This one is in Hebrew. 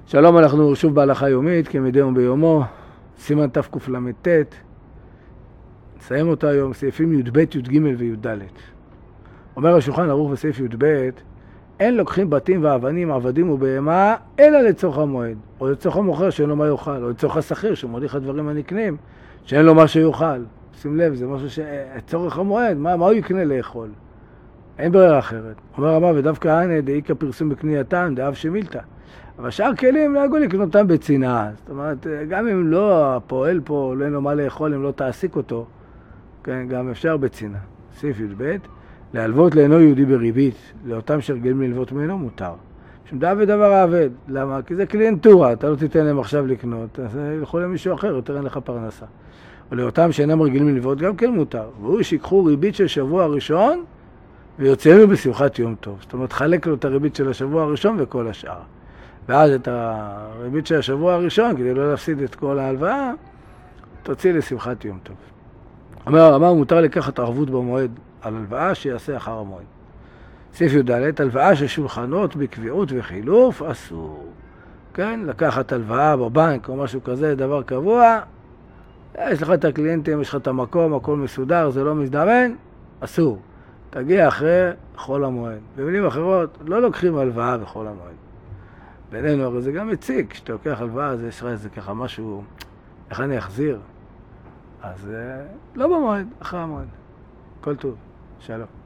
שלום, אנחנו שוב בהלכה יומית, כמדי יום ביומו, סימן תקל"ט. נסיים אותה היום, סעיפים י"ב, י"ג וי"ד. אומר השולחן ערוך בסעיף י"ב, אין לוקחים בתים ואבנים, עבדים ובהמה, אלא לצורך המועד, או לצורך המוכר שאין לו מה יאכל, או לצורך השכיר שמוליך הדברים הנקנים, שאין לו מה שיאכל. שים לב, זה משהו שצורך המועד, מה הוא יקנה לאכול? אין ברירה אחרת. אומר רמה, ודווקא הנה דאיקה פרסום בקנייתם, דאב שמילתא. אבל שאר כלים נהגו לקנותם בצנעה. זאת אומרת, גם אם לא הפועל פה, לא אין לו מה לאכול, אם לא תעסיק אותו, כן, גם אפשר בצנעה. סעיף י"ב, להלוות לאינו יהודי בריבית, לאותם שרגילים ללוות ממנו מותר. שמדע ודבר העבד. למה? כי זה קליינטורה, אתה לא תיתן להם עכשיו לקנות, אז ילכו למישהו אחר, יותר אין לך פרנסה. או לאותם שאינם רגילים ללוות גם כן מותר. והוא שיקחו ריבית של שבוע הראשון, ויוצאים בשמחת יום טוב. זאת אומרת, חלק לו את הריבית של השבוע הראשון וכל השאר. ואז את הריבית של השבוע הראשון, כדי לא להפסיד את כל ההלוואה, תוציא לשמחת יום טוב. אומר הרמ"א, מותר לקחת ערבות במועד על הלוואה שיעשה אחר המועד. סעיף י"ד, הלוואה של שולחנות בקביעות וחילוף, אסור. כן, לקחת הלוואה בבנק או משהו כזה, דבר קבוע, יש לך את הקליינטים, יש לך את המקום, הכל מסודר, זה לא מזדמן, אסור. תגיע אחרי חול המועד. במילים אחרות, לא לוקחים הלוואה בחול המועד. בינינו, הרי זה גם מציג, כשאתה לוקח הלוואה, אז יש לך איזה ככה משהו, איך אני אחזיר? אז לא במועד, אחרי המועד. כל טוב, שלום.